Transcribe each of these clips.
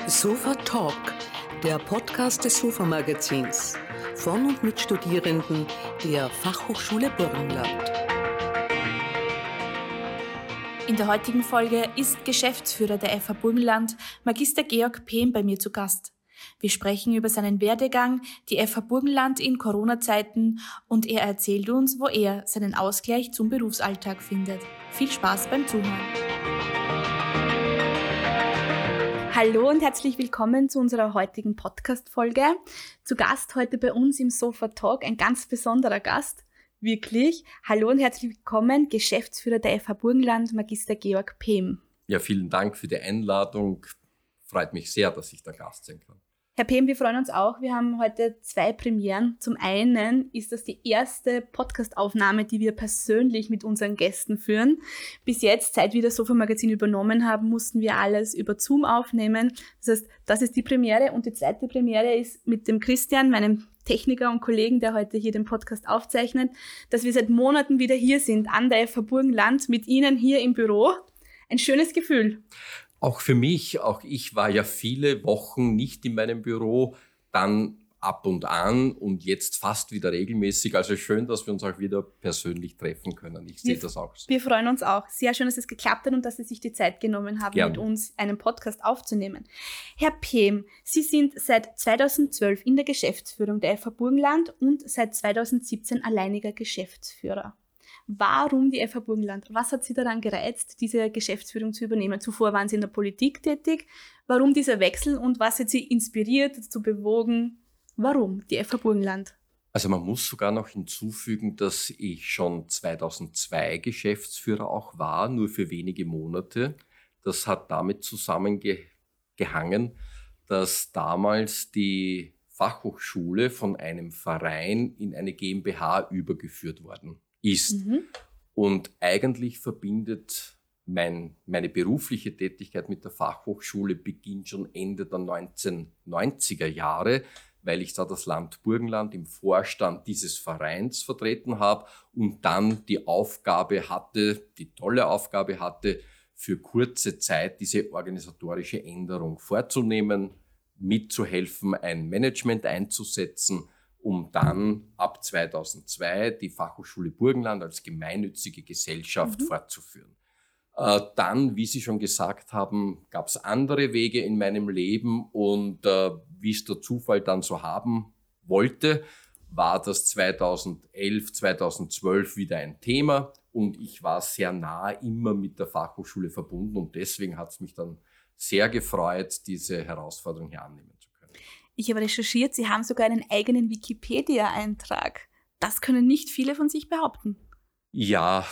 Sofa Talk, der Podcast des Sofa Magazins, von und mit Studierenden der Fachhochschule Burgenland. In der heutigen Folge ist Geschäftsführer der FH Burgenland, Magister Georg Pehm, bei mir zu Gast. Wir sprechen über seinen Werdegang, die FH Burgenland in Corona-Zeiten und er erzählt uns, wo er seinen Ausgleich zum Berufsalltag findet. Viel Spaß beim Zuhören. Hallo und herzlich willkommen zu unserer heutigen Podcast-Folge. Zu Gast heute bei uns im Sofa Talk ein ganz besonderer Gast. Wirklich. Hallo und herzlich willkommen, Geschäftsführer der FH Burgenland, Magister Georg Pehm. Ja, vielen Dank für die Einladung. Freut mich sehr, dass ich der Gast sein kann. Herr Pehm, wir freuen uns auch. Wir haben heute 2 Premieren. Zum einen ist das die erste Podcast-Aufnahme, die wir persönlich mit unseren Gästen führen. Bis jetzt, seit wir das Sofa-Magazin übernommen haben, mussten wir alles über Zoom aufnehmen. Das heißt, das ist die Premiere. Und die zweite Premiere ist mit dem Christian, meinem Techniker und Kollegen, der heute hier den Podcast aufzeichnet, dass wir seit Monaten wieder hier sind, an der FH Burgenland, mit Ihnen hier im Büro. Ein schönes Gefühl. Auch für mich, auch ich war ja viele Wochen nicht in meinem Büro, dann ab und an und jetzt fast wieder regelmäßig. Also schön, dass wir uns auch wieder persönlich treffen können. Ich sehe das auch so. Wir freuen uns auch. Sehr schön, dass es geklappt hat und dass Sie sich die Zeit genommen haben, Mit uns einen Podcast aufzunehmen. Herr Pehm, Sie sind seit 2012 in der Geschäftsführung der FH Burgenland und seit 2017 alleiniger Geschäftsführer. Warum die FH Burgenland? Was hat Sie daran gereizt, diese Geschäftsführung zu übernehmen? Zuvor waren Sie in der Politik tätig. Warum dieser Wechsel und was hat Sie inspiriert, dazu bewogen? Warum die FH Burgenland? Also man muss sogar noch hinzufügen, dass ich schon 2002 Geschäftsführer auch war, nur für wenige Monate. Das hat damit zusammengehangen, dass damals die Fachhochschule von einem Verein in eine GmbH übergeführt worden ist. Und eigentlich verbindet meine berufliche Tätigkeit mit der Fachhochschule beginnt schon Ende der 1990er Jahre, weil ich da das Land Burgenland im Vorstand dieses Vereins vertreten habe und dann die tolle Aufgabe hatte, für kurze Zeit diese organisatorische Änderung vorzunehmen, mitzuhelfen, ein Management einzusetzen, um dann ab 2002 die Fachhochschule Burgenland als gemeinnützige Gesellschaft fortzuführen. Dann, wie Sie schon gesagt haben, gab es andere Wege in meinem Leben und wie es der Zufall dann so haben wollte, war das 2011, 2012 wieder ein Thema und ich war sehr nah immer mit der Fachhochschule verbunden und deswegen hat es mich dann sehr gefreut, diese Herausforderung hier annehmen zu können. Ich habe recherchiert, Sie haben sogar einen eigenen Wikipedia-Eintrag. Das können nicht viele von sich behaupten. Ja,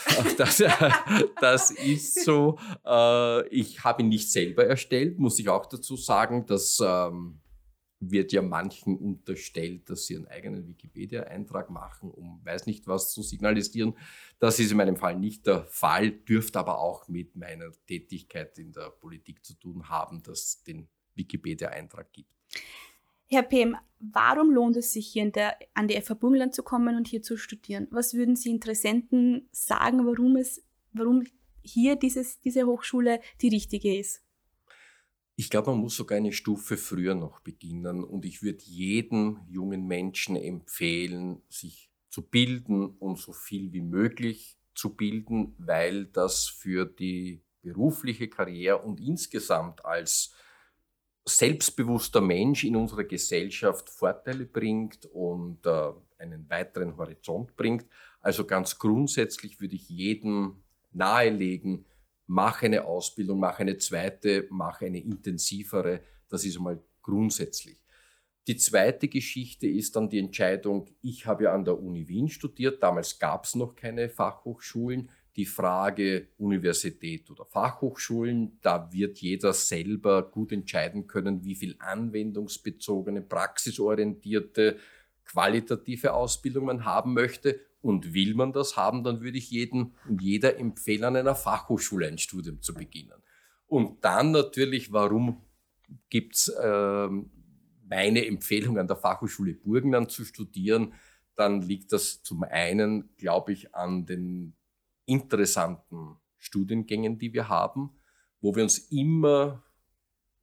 das ist so. Ich habe ihn nicht selber erstellt, muss ich auch dazu sagen. Das wird ja manchen unterstellt, dass sie einen eigenen Wikipedia-Eintrag machen, um weiß nicht was zu signalisieren. Das ist in meinem Fall nicht der Fall, dürfte aber auch mit meiner Tätigkeit in der Politik zu tun haben, dass es den Wikipedia-Eintrag gibt. Herr Pehm, warum lohnt es sich, hier an die FH Burgenland zu kommen und hier zu studieren? Was würden Sie Interessenten sagen, warum hier diese Hochschule die richtige ist? Ich glaube, man muss sogar eine Stufe früher noch beginnen und ich würde jedem jungen Menschen empfehlen, sich zu bilden und so viel wie möglich zu bilden, weil das für die berufliche Karriere und insgesamt als selbstbewusster Mensch in unserer Gesellschaft Vorteile bringt und einen weiteren Horizont bringt. Also ganz grundsätzlich würde ich jedem nahelegen, mach eine Ausbildung, mach eine zweite, mach eine intensivere. Das ist einmal grundsätzlich. Die zweite Geschichte ist dann die Entscheidung, ich habe ja an der Uni Wien studiert, damals gab es noch keine Fachhochschulen. Die Frage Universität oder Fachhochschulen, da wird jeder selber gut entscheiden können, wie viel anwendungsbezogene, praxisorientierte, qualitative Ausbildung man haben möchte. Und will man das haben, dann würde ich jedem und jeder empfehlen, an einer Fachhochschule ein Studium zu beginnen. Und dann natürlich, warum gibt's meine Empfehlung, an der Fachhochschule Burgenland zu studieren? Dann liegt das zum einen, glaube ich, an den interessanten Studiengängen, die wir haben, wo wir uns immer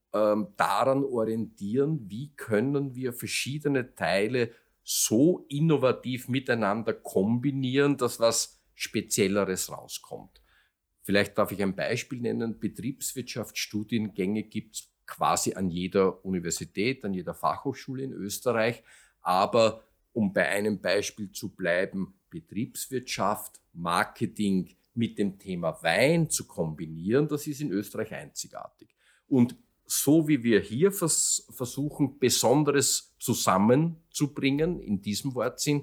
daran orientieren, wie können wir verschiedene Teile so innovativ miteinander kombinieren, dass was Spezielleres rauskommt. Vielleicht darf ich ein Beispiel nennen. Betriebswirtschaftsstudiengänge gibt es quasi an jeder Universität, an jeder Fachhochschule in Österreich. Aber um bei einem Beispiel zu bleiben, Betriebswirtschaft, Marketing mit dem Thema Wein zu kombinieren, das ist in Österreich einzigartig. Und so wie wir hier versuchen, Besonderes zusammenzubringen, in diesem Wortsinn,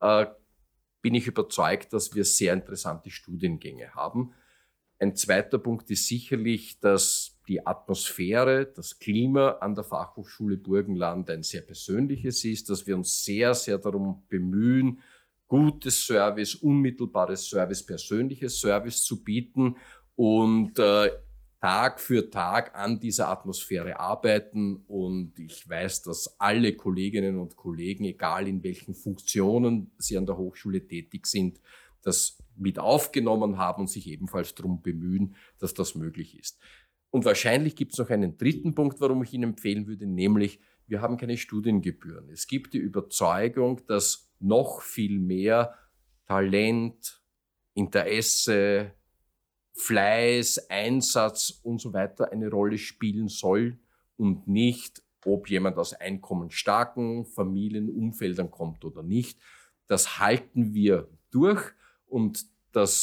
bin ich überzeugt, dass wir sehr interessante Studiengänge haben. Ein zweiter Punkt ist sicherlich, dass die Atmosphäre, das Klima an der Fachhochschule Burgenland ein sehr persönliches ist, dass wir uns sehr, sehr darum bemühen, gutes Service, unmittelbares Service, persönliches Service zu bieten und Tag für Tag an dieser Atmosphäre arbeiten. Und ich weiß, dass alle Kolleginnen und Kollegen, egal in welchen Funktionen sie an der Hochschule tätig sind, das mit aufgenommen haben und sich ebenfalls darum bemühen, dass das möglich ist. Und wahrscheinlich gibt es noch einen dritten Punkt, warum ich Ihnen empfehlen würde, nämlich wir haben keine Studiengebühren. Es gibt die Überzeugung, dass noch viel mehr Talent, Interesse, Fleiß, Einsatz und so weiter eine Rolle spielen soll und nicht, ob jemand aus einkommensstarken Familienumfeldern kommt oder nicht. Das halten wir durch und das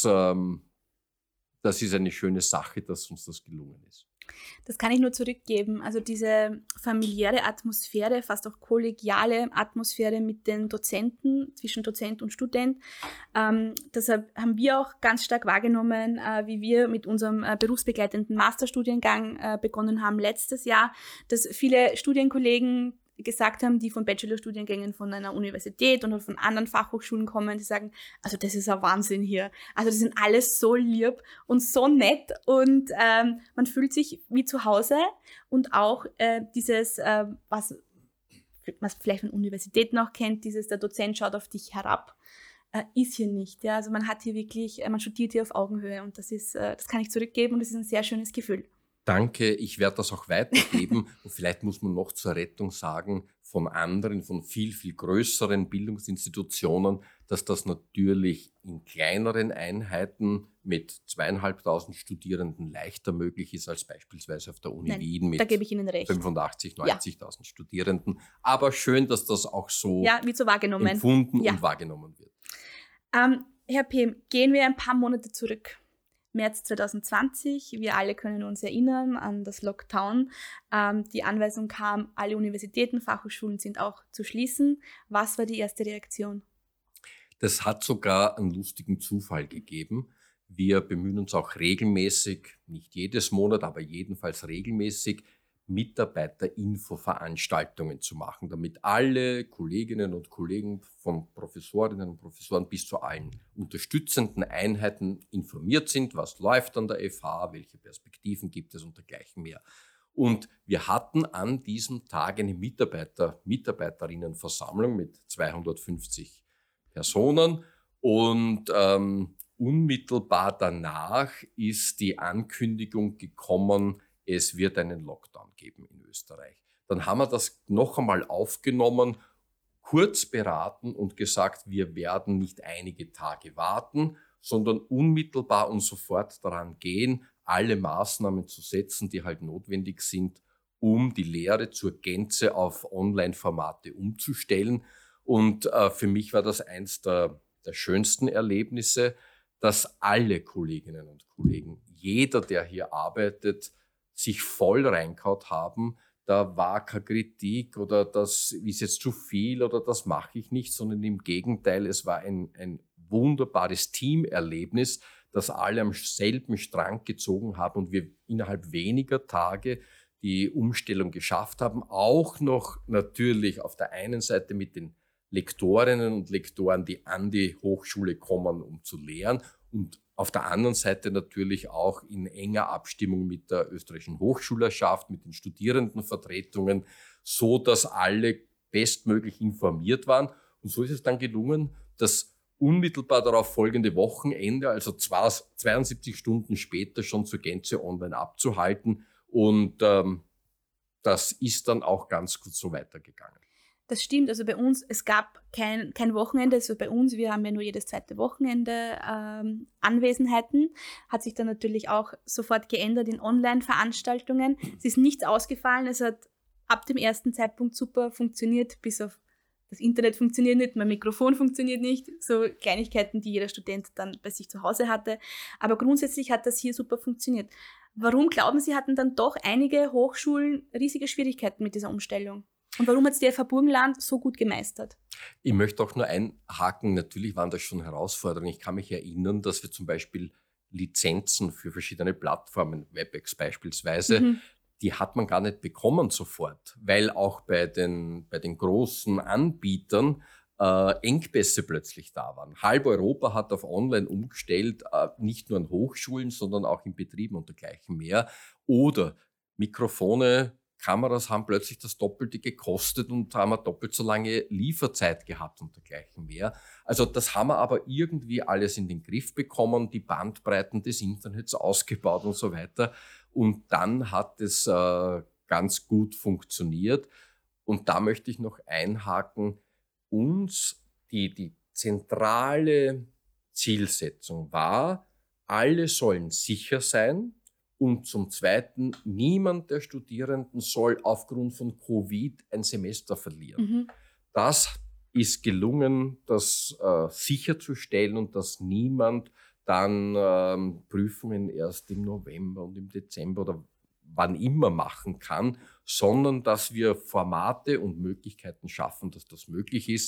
ist eine schöne Sache, dass uns das gelungen ist. Das kann ich nur zurückgeben. Also diese familiäre Atmosphäre, fast auch kollegiale Atmosphäre mit den Dozenten, zwischen Dozent und Student. Deshalb haben wir auch ganz stark wahrgenommen, wie wir mit unserem berufsbegleitenden Masterstudiengang begonnen haben letztes Jahr, dass viele Studienkollegen gesagt haben, die von Bachelorstudiengängen von einer Universität oder von anderen Fachhochschulen kommen, die sagen, also das ist ein Wahnsinn hier. Also die sind alles so lieb und so nett und man fühlt sich wie zu Hause und auch dieses, was man vielleicht von Universitäten auch kennt, dieses, der Dozent schaut auf dich herab, ist hier nicht. Ja? Also man hat hier wirklich, man studiert hier auf Augenhöhe und das kann ich zurückgeben und das ist ein sehr schönes Gefühl. Danke, ich werde das auch weitergeben und vielleicht muss man noch zur Rettung sagen, von anderen, von viel, viel größeren Bildungsinstitutionen, dass das natürlich in kleineren Einheiten mit 2.500 Studierenden leichter möglich ist als beispielsweise auf der Uni Wien mit 85.000, 90.000 Studierenden. Aber schön, dass das auch so empfunden und wahrgenommen wird. Herr Pehm, gehen wir ein paar Monate zurück. März 2020, wir alle können uns erinnern an das Lockdown. Die Anweisung kam, alle Universitäten, Fachhochschulen sind auch zu schließen. Was war die erste Reaktion? Das hat sogar einen lustigen Zufall gegeben. Wir bemühen uns auch regelmäßig, nicht jedes Monat, aber jedenfalls regelmäßig, Mitarbeiterinfoveranstaltungen zu machen, damit alle Kolleginnen und Kollegen von Professorinnen und Professoren bis zu allen unterstützenden Einheiten informiert sind, was läuft an der FH, welche Perspektiven gibt es und dergleichen mehr. Und wir hatten an diesem Tag eine Mitarbeiterinnenversammlung mit 250 Personen und unmittelbar danach ist die Ankündigung gekommen, es wird einen Lockdown geben in Österreich. Dann haben wir das noch einmal aufgenommen, kurz beraten und gesagt, wir werden nicht einige Tage warten, sondern unmittelbar und sofort daran gehen, alle Maßnahmen zu setzen, die halt notwendig sind, um die Lehre zur Gänze auf Online-Formate umzustellen. Und für mich war das eins der schönsten Erlebnisse, dass alle Kolleginnen und Kollegen, jeder, der hier arbeitet, sich voll reingehauen haben. Da war keine Kritik oder das ist jetzt zu viel oder das mache ich nicht, sondern im Gegenteil, es war ein wunderbares Teamerlebnis, dass alle am selben Strang gezogen haben und wir innerhalb weniger Tage die Umstellung geschafft haben. Auch noch natürlich auf der einen Seite mit den Lektorinnen und Lektoren, die an die Hochschule kommen, um zu lehren und auf der anderen Seite natürlich auch in enger Abstimmung mit der österreichischen Hochschulerschaft, mit den Studierendenvertretungen, so dass alle bestmöglich informiert waren. Und so ist es dann gelungen, das unmittelbar darauf folgende Wochenende, also 72 Stunden später, schon zur Gänze online abzuhalten. Und das ist dann auch ganz gut so weitergegangen. Das stimmt, also bei uns, es gab kein Wochenende, also bei uns, wir haben ja nur jedes zweite Wochenende Anwesenheiten, hat sich dann natürlich auch sofort geändert in Online-Veranstaltungen. Es ist nichts ausgefallen, es hat ab dem ersten Zeitpunkt super funktioniert, bis auf das Internet funktioniert nicht, mein Mikrofon funktioniert nicht, so Kleinigkeiten, die jeder Student dann bei sich zu Hause hatte. Aber grundsätzlich hat das hier super funktioniert. Warum glauben Sie, hatten dann doch einige Hochschulen riesige Schwierigkeiten mit dieser Umstellung? Und warum hat es die FH Burgenland so gut gemeistert? Ich möchte auch nur einhaken, natürlich waren das schon Herausforderungen. Ich kann mich erinnern, dass wir zum Beispiel Lizenzen für verschiedene Plattformen, WebEx beispielsweise, die hat man gar nicht bekommen sofort, weil auch bei den großen Anbietern Engpässe plötzlich da waren. Halb Europa hat auf Online umgestellt, nicht nur an Hochschulen, sondern auch in Betrieben und dergleichen mehr. Oder Mikrofone, Kameras haben plötzlich das Doppelte gekostet und haben eine doppelt so lange Lieferzeit gehabt und dergleichen mehr. Also das haben wir aber irgendwie alles in den Griff bekommen, die Bandbreiten des Internets ausgebaut und so weiter. Und dann hat es ganz gut funktioniert. Und da möchte ich noch einhaken, uns die zentrale Zielsetzung war, alle sollen sicher sein. Und zum Zweiten, niemand der Studierenden soll aufgrund von Covid ein Semester verlieren. Das ist gelungen, das sicherzustellen und dass niemand dann Prüfungen erst im November und im Dezember oder wann immer machen kann, sondern dass wir Formate und Möglichkeiten schaffen, dass das möglich ist.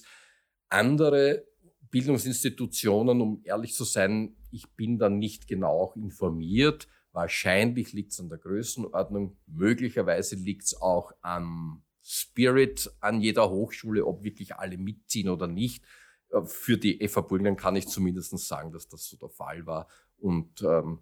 Andere Bildungsinstitutionen, um ehrlich zu sein, ich bin da nicht genau auch informiert. Wahrscheinlich liegt es an der Größenordnung, möglicherweise liegt es auch am Spirit an jeder Hochschule, ob wirklich alle mitziehen oder nicht. Für die FH Burgenland kann ich zumindest sagen, dass das so der Fall war und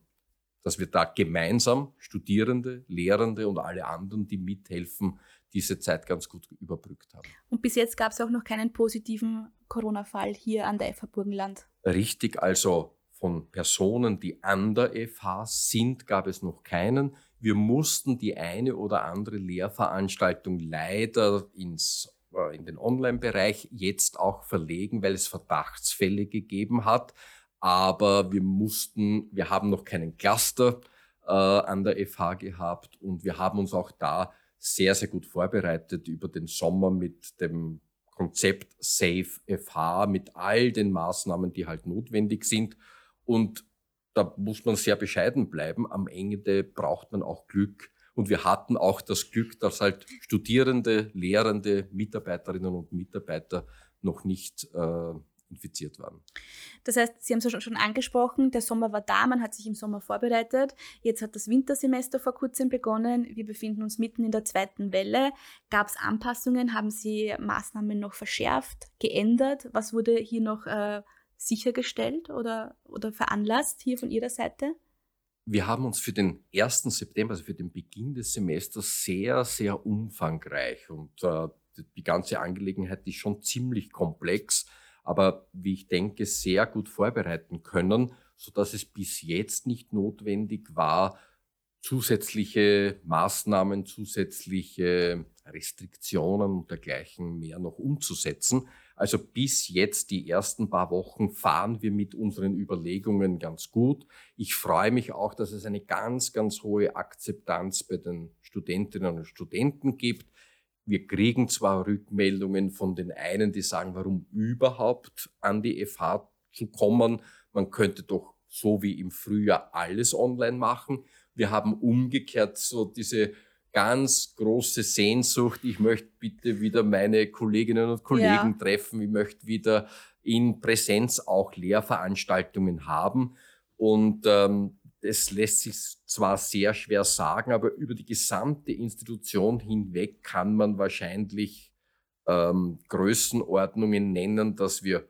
dass wir da gemeinsam Studierende, Lehrende und alle anderen, die mithelfen, diese Zeit ganz gut überbrückt haben. Und bis jetzt gab es auch noch keinen positiven Corona-Fall hier an der FH Burgenland. Richtig, also von Personen, die an der FH sind, gab es noch keinen. Wir mussten die eine oder andere Lehrveranstaltung leider in den Online-Bereich jetzt auch verlegen, weil es Verdachtsfälle gegeben hat. Aber wir haben noch keinen Cluster an der FH gehabt und wir haben uns auch da sehr, sehr gut vorbereitet über den Sommer mit dem Konzept Safe FH, mit all den Maßnahmen, die halt notwendig sind. Und da muss man sehr bescheiden bleiben. Am Ende braucht man auch Glück. Und wir hatten auch das Glück, dass halt Studierende, Lehrende, Mitarbeiterinnen und Mitarbeiter noch nicht infiziert waren. Das heißt, Sie haben es schon angesprochen, der Sommer war da, man hat sich im Sommer vorbereitet. Jetzt hat das Wintersemester vor kurzem begonnen. Wir befinden uns mitten in der zweiten Welle. Gab es Anpassungen? Haben Sie Maßnahmen noch verschärft, geändert? Was wurde hier noch sichergestellt oder veranlasst hier von Ihrer Seite? Wir haben uns für den 1. September, also für den Beginn des Semesters, sehr, sehr umfangreich und die ganze Angelegenheit ist schon ziemlich komplex, aber wie ich denke, sehr gut vorbereiten können, sodass es bis jetzt nicht notwendig war, zusätzliche Maßnahmen, zusätzliche Restriktionen und dergleichen mehr noch umzusetzen. Also bis jetzt die ersten paar Wochen fahren wir mit unseren Überlegungen ganz gut. Ich freue mich auch, dass es eine ganz, ganz hohe Akzeptanz bei den Studentinnen und Studenten gibt. Wir kriegen zwar Rückmeldungen von den einen, die sagen, warum überhaupt an die FH zu kommen. Man könnte doch so wie im Frühjahr alles online machen. Wir haben umgekehrt so diese ganz große Sehnsucht, ich möchte bitte wieder meine Kolleginnen und Kollegen treffen, ich möchte wieder in Präsenz auch Lehrveranstaltungen haben. Und das lässt sich zwar sehr schwer sagen, aber über die gesamte Institution hinweg kann man wahrscheinlich Größenordnungen nennen, dass wir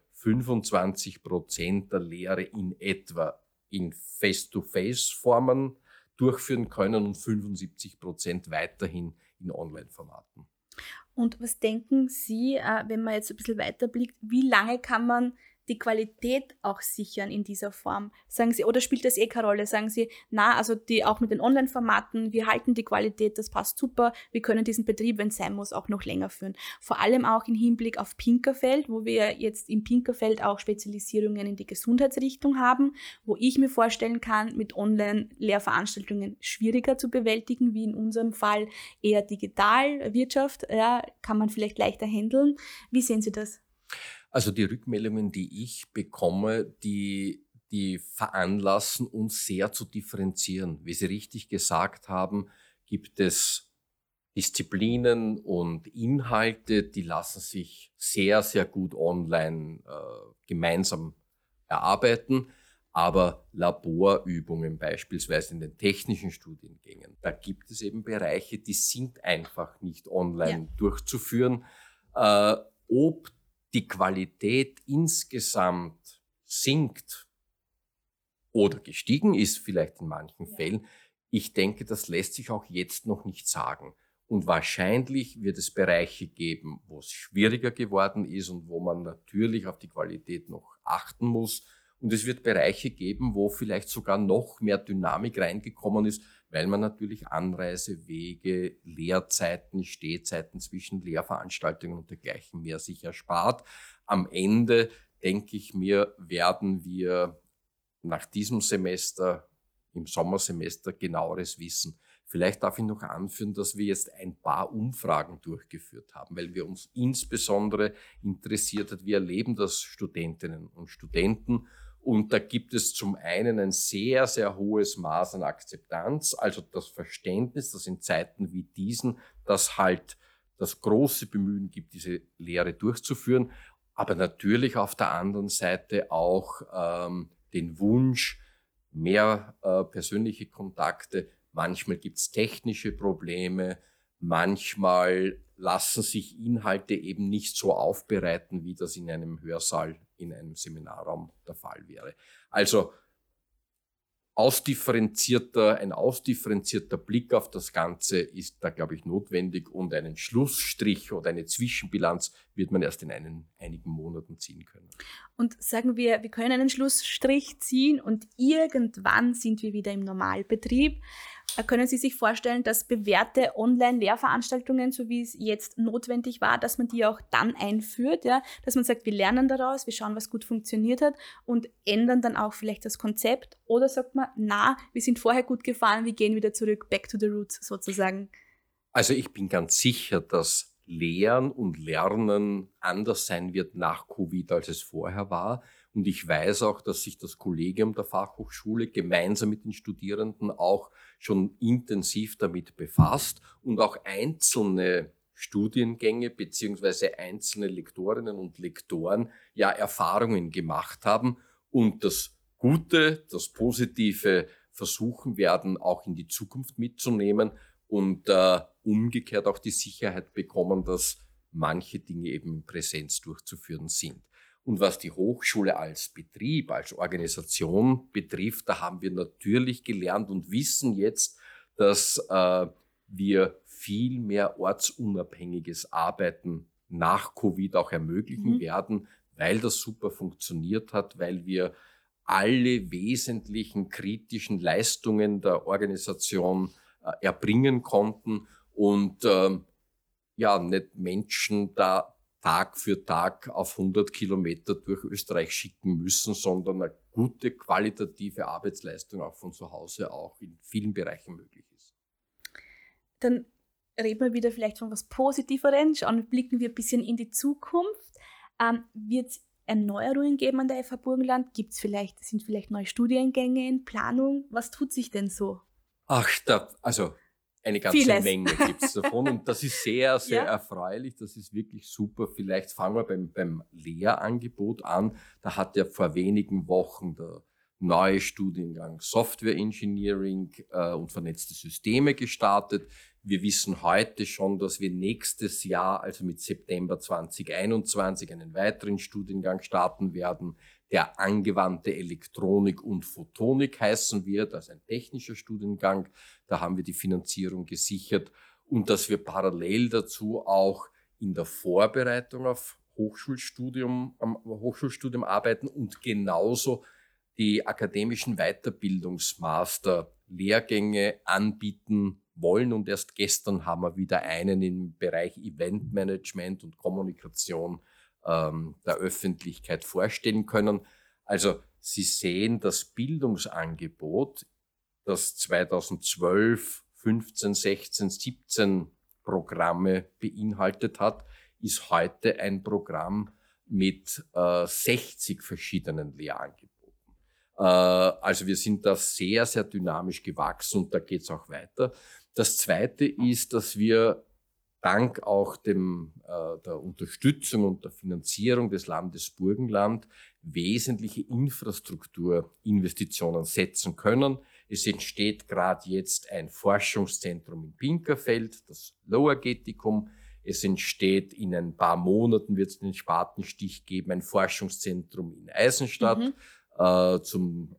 25% der Lehre in etwa in Face-to-Face-Formen durchführen können und 75% weiterhin in Online-Formaten. Und was denken Sie, wenn man jetzt ein bisschen weiterblickt, wie lange kann man die Qualität auch sichern in dieser Form? Sagen Sie, oder spielt das keine Rolle? Sagen Sie, na, also auch mit den Online-Formaten, wir halten die Qualität, das passt super, wir können diesen Betrieb, wenn es sein muss, auch noch länger führen. Vor allem auch im Hinblick auf Pinkerfeld, wo wir jetzt im Pinkerfeld auch Spezialisierungen in die Gesundheitsrichtung haben, wo ich mir vorstellen kann, mit Online-Lehrveranstaltungen schwieriger zu bewältigen, wie in unserem Fall eher digital, Wirtschaft, ja, kann man vielleicht leichter handeln. Wie sehen Sie das? Also die Rückmeldungen, die ich bekomme, die veranlassen uns sehr zu differenzieren. Wie Sie richtig gesagt haben, gibt es Disziplinen und Inhalte, die lassen sich sehr, sehr gut online gemeinsam erarbeiten. Aber Laborübungen beispielsweise in den technischen Studiengängen, da gibt es eben Bereiche, die sind einfach nicht online durchzuführen. Ob die Qualität insgesamt sinkt oder gestiegen ist, vielleicht in manchen Fällen, ich denke, das lässt sich auch jetzt noch nicht sagen. Und wahrscheinlich wird es Bereiche geben, wo es schwieriger geworden ist und wo man natürlich auf die Qualität noch achten muss. Und es wird Bereiche geben, wo vielleicht sogar noch mehr Dynamik reingekommen ist, weil man natürlich Anreisewege, Lehrzeiten, Stehzeiten zwischen Lehrveranstaltungen und dergleichen mehr sich erspart. Am Ende, denke ich mir, werden wir nach diesem Semester, im Sommersemester, genaueres wissen. Vielleicht darf ich noch anführen, dass wir jetzt ein paar Umfragen durchgeführt haben, weil wir uns insbesondere interessiert hat, wie erleben das Studentinnen und Studenten. Und da gibt es zum einen ein sehr, sehr hohes Maß an Akzeptanz, also das Verständnis, dass in Zeiten wie diesen das halt das große Bemühen gibt, diese Lehre durchzuführen, aber natürlich auf der anderen Seite auch den Wunsch, mehr persönliche Kontakte. Manchmal gibt es technische Probleme, manchmal lassen sich Inhalte eben nicht so aufbereiten, wie das in einem Hörsaal, in einem Seminarraum der Fall wäre. Also ein ausdifferenzierter Blick auf das Ganze ist da, glaube ich, notwendig, und einen Schlussstrich oder eine Zwischenbilanz wird man erst in einigen Monaten ziehen können. Und sagen wir können einen Schlussstrich ziehen und irgendwann sind wir wieder im Normalbetrieb. Können Sie sich vorstellen, dass bewährte Online-Lehrveranstaltungen, so wie es jetzt notwendig war, dass man die auch dann einführt, ja? Dass man sagt, wir lernen daraus, wir schauen, was gut funktioniert hat und ändern dann auch vielleicht das Konzept? Oder sagt man, na, wir sind vorher gut gefahren, wir gehen wieder zurück, back to the roots sozusagen? Also ich bin ganz sicher, dass Lehren und Lernen anders sein wird nach Covid, als es vorher war. Und ich weiß auch, dass sich das Kollegium der Fachhochschule gemeinsam mit den Studierenden auch schon intensiv damit befasst und auch einzelne Studiengänge beziehungsweise einzelne Lektorinnen und Lektoren ja Erfahrungen gemacht haben und das Gute, das Positive versuchen werden, auch in die Zukunft mitzunehmen und umgekehrt auch die Sicherheit bekommen, dass manche Dinge eben in Präsenz durchzuführen sind. Und was die Hochschule als Betrieb, als Organisation betrifft, da haben wir natürlich gelernt und wissen jetzt, dass wir viel mehr ortsunabhängiges Arbeiten nach Covid auch ermöglichen werden, weil das super funktioniert hat, weil wir alle wesentlichen kritischen Leistungen der Organisation erbringen konnten und nicht Menschen da Tag für Tag auf 100 Kilometer durch Österreich schicken müssen, sondern eine gute qualitative Arbeitsleistung auch von zu Hause auch in vielen Bereichen möglich ist. Dann reden wir wieder vielleicht von was Positiveren, blicken wir ein bisschen in die Zukunft. Wird es Erneuerungen geben an der FH Burgenland? Sind vielleicht neue Studiengänge in Planung? Was tut sich denn so? Eine ganze Vieles. Menge gibt's davon und das ist sehr, sehr erfreulich. Das ist wirklich super. Vielleicht fangen wir beim Lehrangebot an. Da hat ja vor wenigen Wochen der neue Studiengang Software Engineering und vernetzte Systeme gestartet. Wir wissen heute schon, dass wir nächstes Jahr, also mit September 2021, einen weiteren Studiengang starten werden, der angewandte Elektronik und Photonik heißen wird, also ein technischer Studiengang. Da haben wir die Finanzierung gesichert und dass wir parallel dazu auch in der Vorbereitung auf Hochschulstudium arbeiten und genauso die akademischen Weiterbildungsmaster-Lehrgänge anbieten wollen. Und erst gestern haben wir wieder einen im Bereich Eventmanagement und Kommunikation der Öffentlichkeit vorstellen können. Also Sie sehen, das Bildungsangebot, das 2012, 15, 16, 17 Programme beinhaltet hat, ist heute ein Programm mit 60 verschiedenen Lehrangeboten. Also wir sind da sehr, sehr dynamisch gewachsen und da geht es auch weiter. Das Zweite ist, dass wir dank auch der Unterstützung und der Finanzierung des Landes Burgenland wesentliche Infrastrukturinvestitionen setzen können. Es entsteht gerade jetzt ein Forschungszentrum in Pinkerfeld, das Lower Geticum. Es entsteht in ein paar Monaten, wird es den Spatenstich geben, ein Forschungszentrum in Eisenstadt. Zum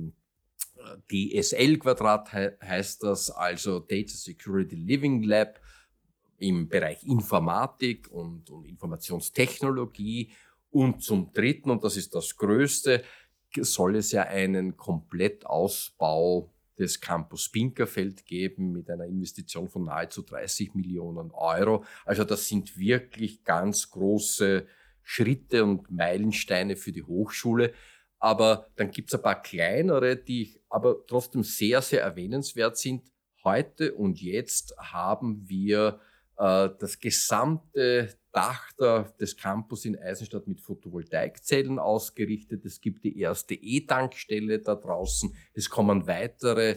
DSL-Quadrat heißt das, also Data Security Living Lab im Bereich Informatik und Informationstechnologie. Und zum Dritten, und das ist das Größte, soll es ja einen Komplettausbau des Campus Pinkerfeld geben mit einer Investition von nahezu 30 Millionen Euro. Also das sind wirklich ganz große Schritte und Meilensteine für die Hochschule. Aber dann gibt es ein paar kleinere, die aber trotzdem sehr, sehr erwähnenswert sind. Heute und jetzt haben wir das gesamte Dach des Campus in Eisenstadt mit Photovoltaikzellen ausgerichtet. Es gibt die erste E-Tankstelle da draußen. Es kommen weitere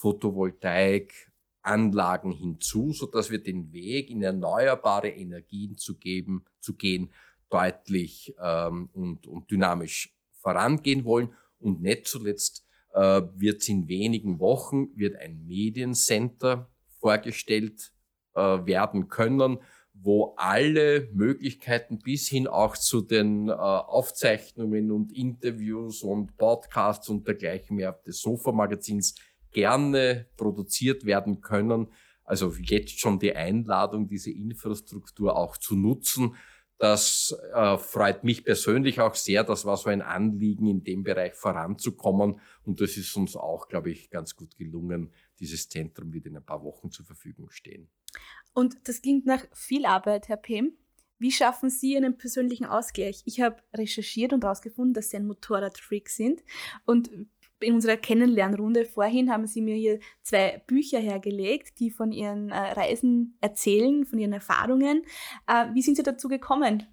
Photovoltaikanlagen hinzu, sodass wir den Weg in erneuerbare Energien zu gehen deutlich und dynamisch vorangehen wollen. Und nicht zuletzt wird es in wenigen Wochen ein Mediencenter vorgestellt werden können, wo alle Möglichkeiten bis hin auch zu den Aufzeichnungen und Interviews und Podcasts und dergleichen mehr des Sofa-Magazins gerne produziert werden können. Also jetzt schon die Einladung, diese Infrastruktur auch zu nutzen. Das freut mich persönlich auch sehr. Das war so ein Anliegen, in dem Bereich voranzukommen. Und das ist uns auch, glaube ich, ganz gut gelungen. Dieses Zentrum wird in ein paar Wochen zur Verfügung stehen. Und das klingt nach viel Arbeit, Herr Pem. Wie schaffen Sie einen persönlichen Ausgleich? Ich habe recherchiert und herausgefunden, dass Sie ein Motorradfreak sind. Und in unserer Kennenlernrunde vorhin haben Sie mir hier 2 Bücher hergelegt, die von Ihren Reisen erzählen, von Ihren Erfahrungen. Wie sind Sie dazu gekommen?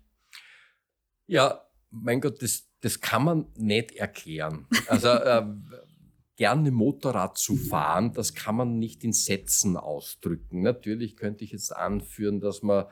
Ja, mein Gott, das kann man nicht erklären. Also gerne Motorrad zu fahren, das kann man nicht in Sätzen ausdrücken. Natürlich könnte ich jetzt anführen, dass man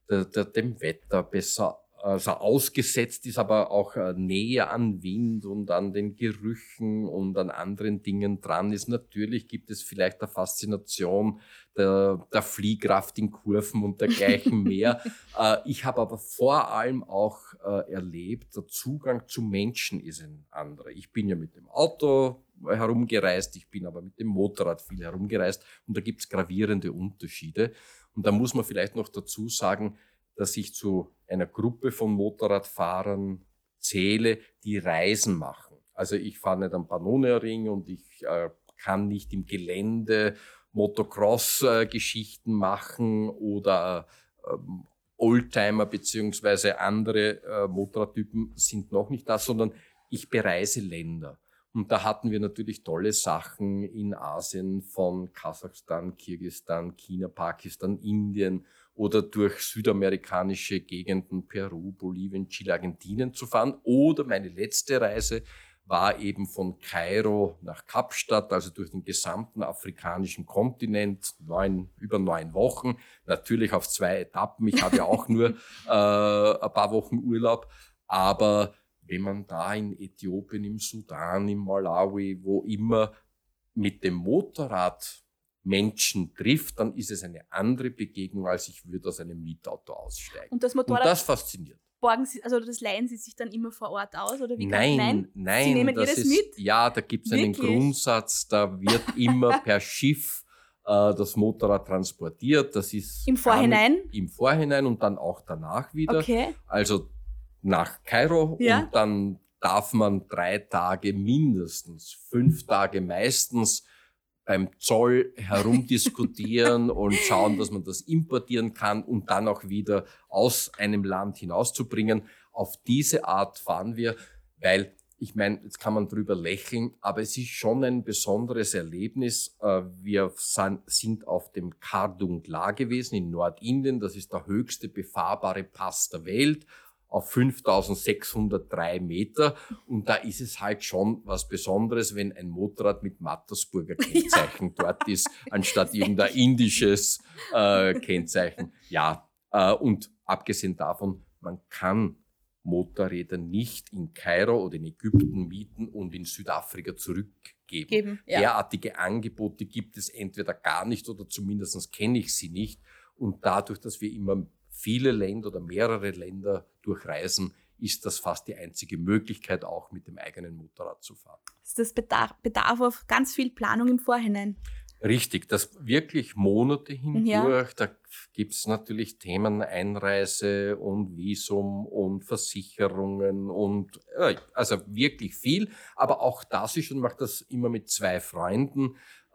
dem Wetter besser ausgesetzt ist, aber auch näher an Wind und an den Gerüchen und an anderen Dingen dran ist. Natürlich gibt es vielleicht eine Faszination der Fliehkraft in Kurven und dergleichen mehr. Ich habe aber vor allem auch erlebt, der Zugang zu Menschen ist ein anderer. Ich bin ja mit dem Auto herumgereist, ich bin aber mit dem Motorrad viel herumgereist und da gibt es gravierende Unterschiede. Und da muss man vielleicht noch dazu sagen, dass ich zu einer Gruppe von Motorradfahrern zähle, die Reisen machen. Also ich fahre nicht am Pannonia-Ring und ich kann nicht im Gelände Motocross-Geschichten machen oder Oldtimer beziehungsweise andere Motorradtypen sind noch nicht da, sondern ich bereise Länder. Und da hatten wir natürlich tolle Sachen in Asien von Kasachstan, Kirgisistan, China, Pakistan, Indien oder durch südamerikanische Gegenden, Peru, Bolivien, Chile, Argentinien zu fahren. Oder meine letzte Reise war eben von Kairo nach Kapstadt, also durch den gesamten afrikanischen Kontinent, über 9 Wochen, natürlich auf 2 Etappen. Ich habe ja auch nur ein paar Wochen Urlaub, aber wenn man da in Äthiopien, im Sudan, im Malawi, wo immer mit dem Motorrad Menschen trifft, dann ist es eine andere Begegnung, als ich würde aus einem Mietauto aussteigen. Und das Motorrad, und das fasziniert. Borgen Sie, also das leihen Sie sich dann immer vor Ort aus? Oder wie Nein. Sie nehmen jedes mit? Ja, da gibt es einen Grundsatz, da wird immer per Schiff das Motorrad transportiert. Das ist im Vorhinein? Im Vorhinein und dann auch danach wieder. Okay. Also nach Kairo Ja. und dann darf man 3 Tage mindestens, 5 Tage meistens beim Zoll herumdiskutieren und schauen, dass man das importieren kann und dann auch wieder aus einem Land hinauszubringen. Auf diese Art fahren wir, weil ich meine, jetzt kann man drüber lächeln, aber es ist schon ein besonderes Erlebnis. Wir sind auf dem Khardungla gewesen in Nordindien. Das ist der höchste befahrbare Pass der Welt auf 5.603 Meter. Und da ist es halt schon was Besonderes, wenn ein Motorrad mit Mattersburger Kennzeichen dort ist, anstatt irgendein indisches Kennzeichen. Ja, und abgesehen davon, man kann Motorräder nicht in Kairo oder in Ägypten mieten und in Südafrika zurückgeben. Derartige Angebote gibt es entweder gar nicht oder zumindest kenne ich sie nicht. Und dadurch, dass wir immer viele Länder oder mehrere Länder durchreisen, ist das fast die einzige Möglichkeit, auch mit dem eigenen Motorrad zu fahren. Das bedarf auf ganz viel Planung im Vorhinein. Richtig, das wirklich Monate hindurch. Ja. Da gibt's natürlich Themen Einreise und Visum und Versicherungen und also wirklich viel. Aber auch das ist, und mache das immer mit 2 Freunden,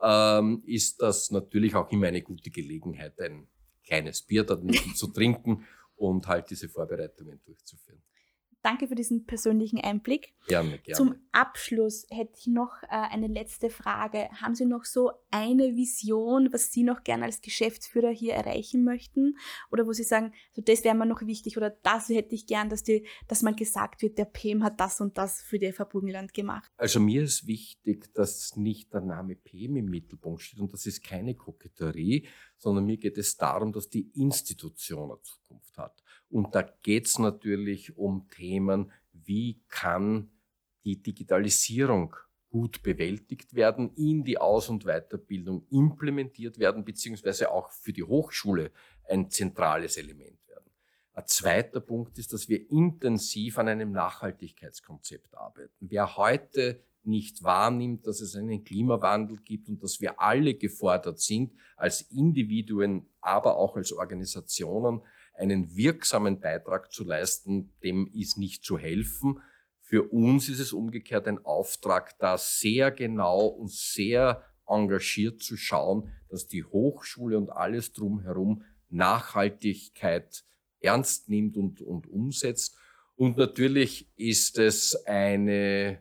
ist das natürlich auch immer eine gute Gelegenheit, ein kleines Bier daneben zu trinken und halt diese Vorbereitungen durchzuführen. Danke für diesen persönlichen Einblick. Gerne. Zum Abschluss hätte ich noch eine letzte Frage. Haben Sie noch so eine Vision, was Sie noch gerne als Geschäftsführer hier erreichen möchten? Oder wo Sie sagen, so das wäre mir noch wichtig oder das hätte ich gern, dass mal gesagt wird, der PM hat das und das für die FH Burgenland gemacht? Also mir ist wichtig, dass nicht der Name PM im Mittelpunkt steht und das ist keine Koketterie, sondern mir geht es darum, dass die Institution eine Zukunft hat. Und da geht es natürlich um Themen, wie kann die Digitalisierung gut bewältigt werden, in die Aus- und Weiterbildung implementiert werden, beziehungsweise auch für die Hochschule ein zentrales Element werden. Ein zweiter Punkt ist, dass wir intensiv an einem Nachhaltigkeitskonzept arbeiten. Wer heute nicht wahrnimmt, dass es einen Klimawandel gibt und dass wir alle gefordert sind, als Individuen, aber auch als Organisationen, einen wirksamen Beitrag zu leisten, dem ist nicht zu helfen. Für uns ist es umgekehrt ein Auftrag, da sehr genau und sehr engagiert zu schauen, dass die Hochschule und alles drumherum Nachhaltigkeit ernst nimmt und umsetzt. Und natürlich ist es eine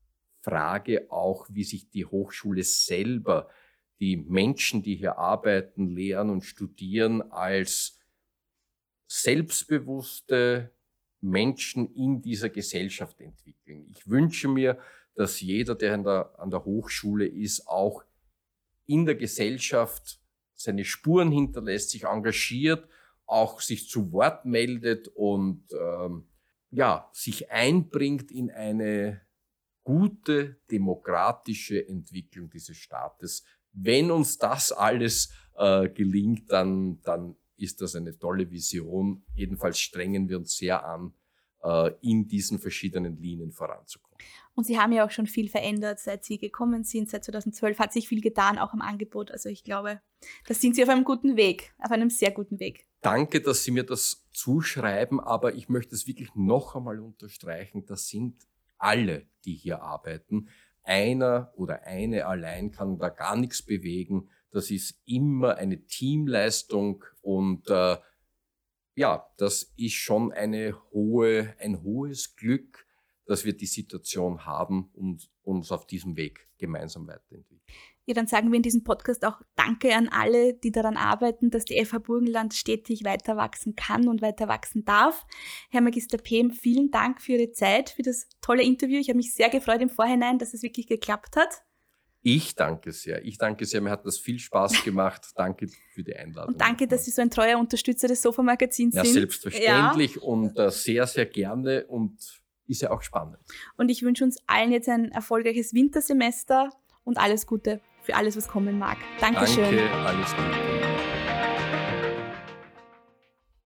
Frage auch, wie sich die Hochschule selber, die Menschen, die hier arbeiten, lehren und studieren, als selbstbewusste Menschen in dieser Gesellschaft entwickeln. Ich wünsche mir, dass jeder, der an der Hochschule ist, auch in der Gesellschaft seine Spuren hinterlässt, sich engagiert, auch sich zu Wort meldet und sich einbringt in eine gute demokratische Entwicklung dieses Staates. Wenn uns das alles gelingt, dann ist das eine tolle Vision. Jedenfalls strengen wir uns sehr an, in diesen verschiedenen Linien voranzukommen. Und Sie haben ja auch schon viel verändert, seit Sie gekommen sind. Seit 2012 hat sich viel getan, auch am Angebot. Also ich glaube, da sind Sie auf einem guten Weg, auf einem sehr guten Weg. Danke, dass Sie mir das zuschreiben, aber ich möchte es wirklich noch einmal unterstreichen. Das sind alle, die hier arbeiten. Einer oder eine allein kann da gar nichts bewegen. Das ist immer eine Teamleistung und das ist schon ein hohes Glück, dass wir die Situation haben und uns auf diesem Weg gemeinsam weiterentwickeln. Ja, dann sagen wir in diesem Podcast auch Danke an alle, die daran arbeiten, dass die FH Burgenland stetig weiter wachsen kann und weiter wachsen darf. Herr Magister PM, vielen Dank für Ihre Zeit, für das tolle Interview. Ich habe mich sehr gefreut im Vorhinein, dass es wirklich geklappt hat. Ich danke sehr. Mir hat das viel Spaß gemacht. Danke für die Einladung. Und danke, dass Sie so ein treuer Unterstützer des Sofa-Magazins sind. Ja, selbstverständlich und sehr, sehr gerne und ist ja auch spannend. Und ich wünsche uns allen jetzt ein erfolgreiches Wintersemester und alles Gute für alles, was kommen mag. Dankeschön. Danke, alles Gute.